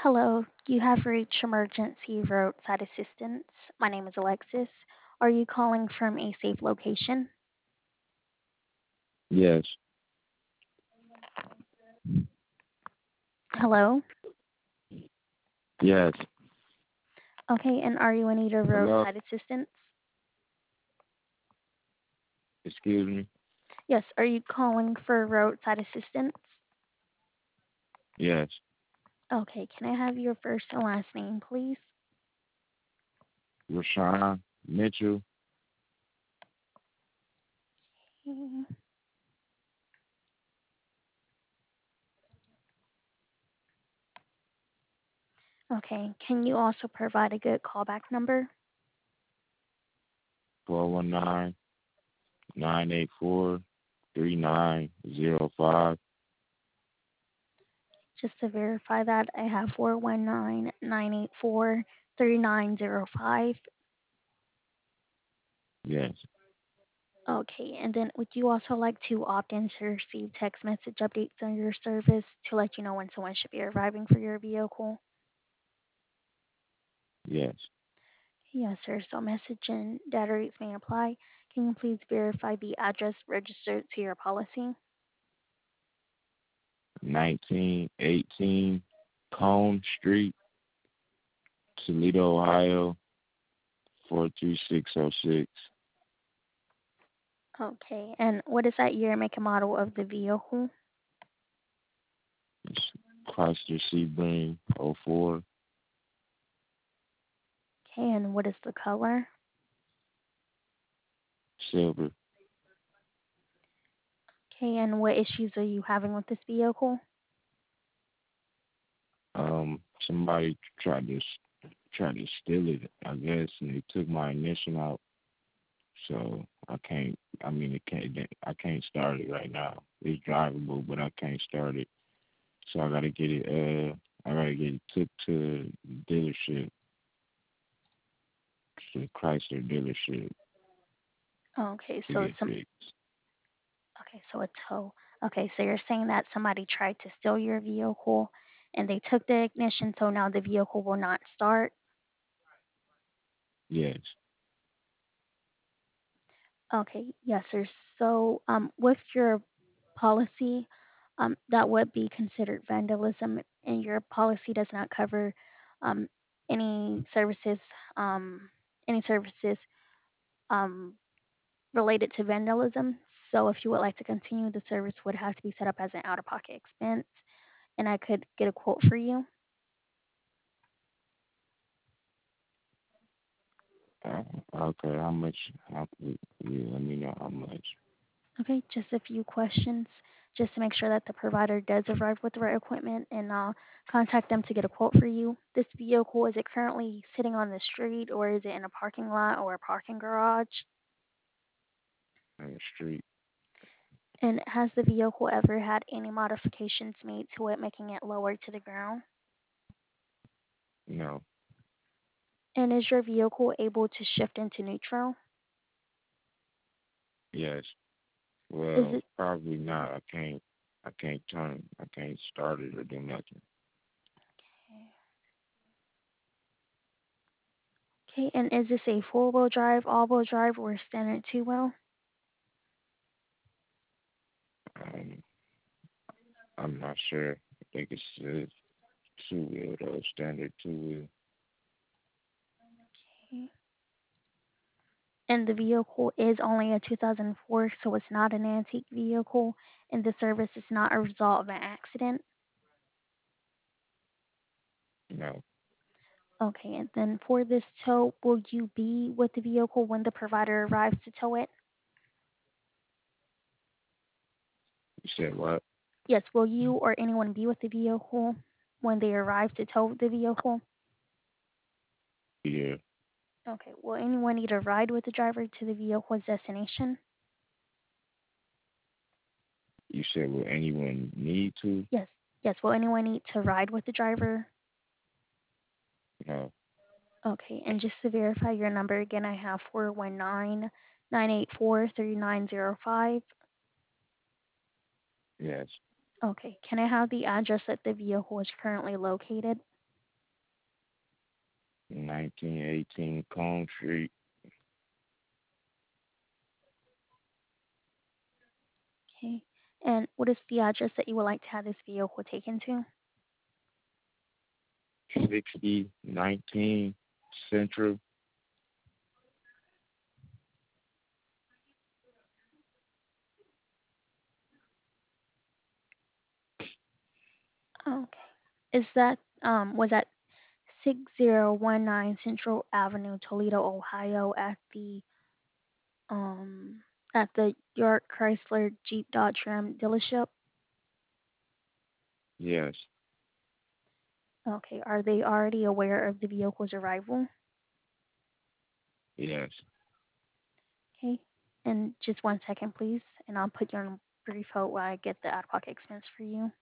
Hello, you have reached emergency roadside assistance. My name is Alexis. Are you calling from a safe location? Yes, Hello? yes. Okay, and are you in need of Hello? roadside assistance? Excuse me? Yes, are you calling for roadside assistance? Yes. Okay, can I have your first and last name, please? Rashawn Mitchell, Mm, Okay, can you also provide a good callback number? 419-984-3905. Just to verify that, I have 419-984-3905. Yes. Okay, and then would you also like to opt in to receive text message updates on your service to let you know when someone should be arriving for your vehicle? Yes. Yes, sir. So message and data rates may apply. Can you please verify the address registered to your policy? 1918 Cone Street, Toledo, Ohio, 43606. Okay, and what is that year, make, and model of the vehicle? It's Chrysler Sebring '04, Okay, and what is the color? silver. Okay, and what issues are you having with this vehicle? Somebody tried to steal it, I guess, and they took my ignition out. So I can't. I mean, it can't. I can't start it right now. It's drivable, but I can't start it. So I gotta get it. I gotta get it took to the dealership, to the Chrysler dealership Okay, to so get it's some. fixed. Okay, so a tow. Okay, so you're saying that somebody tried to steal your vehicle and they took the ignition, so now the vehicle will not start? Yes. Okay, yes, sir. So, with your policy, that would be considered vandalism, and your policy does not cover um, any services, um, any services um, related to vandalism. So, if you would like to continue, the service would have to be set up as an out-of-pocket expense, and I could get a quote for you. Uh, okay. How much? Yeah, let me know how much. Okay, just a few questions just to make sure that the provider does arrive with the right equipment, and I'll contact them to get a quote for you. This vehicle, is it currently sitting on the street or is it in a parking lot or a parking garage? On the street. And has the vehicle ever had any modifications made to it, making it lower to the ground? No. And is your vehicle able to shift into neutral? Yes. Is Well, it probably not. I can't. I can't turn. I can't start it or do nothing. okay? And is this a four-wheel drive, all-wheel drive, or a standard two-wheel? Um, I'm not sure. I think it's two wheel though, standard two wheel. Okay. And the vehicle is only a 2004, so it's not an antique vehicle, and the service is not a result of an accident. No. Okay, and then for this tow, will you be with the vehicle when the provider arrives to tow it? You said what? Yes, will you or anyone be with the vehicle when they arrive to tow the vehicle? Yeah. Okay, will anyone need a ride with the driver to the vehicle's destination? You said will anyone need to? Yes, yes, will anyone need to ride with the driver? No. Okay, and just to verify your number again, I have 419-984-3905. Yes. Okay, can I have the address that the vehicle is currently located? 1918 Cone Street. Okay. And what is the address that you would like to have this vehicle taken to? 6019 Central. Okay. Is that was that 6019 Central Avenue, Toledo, Ohio um at the York Chrysler Jeep Dodge Ram dealership? Yes, Okay. Are they already aware of the vehicle's arrival? yes. Okay. And just 1 second, please, and I'll put you on a brief hold while I get the out-of-pocket expense for you.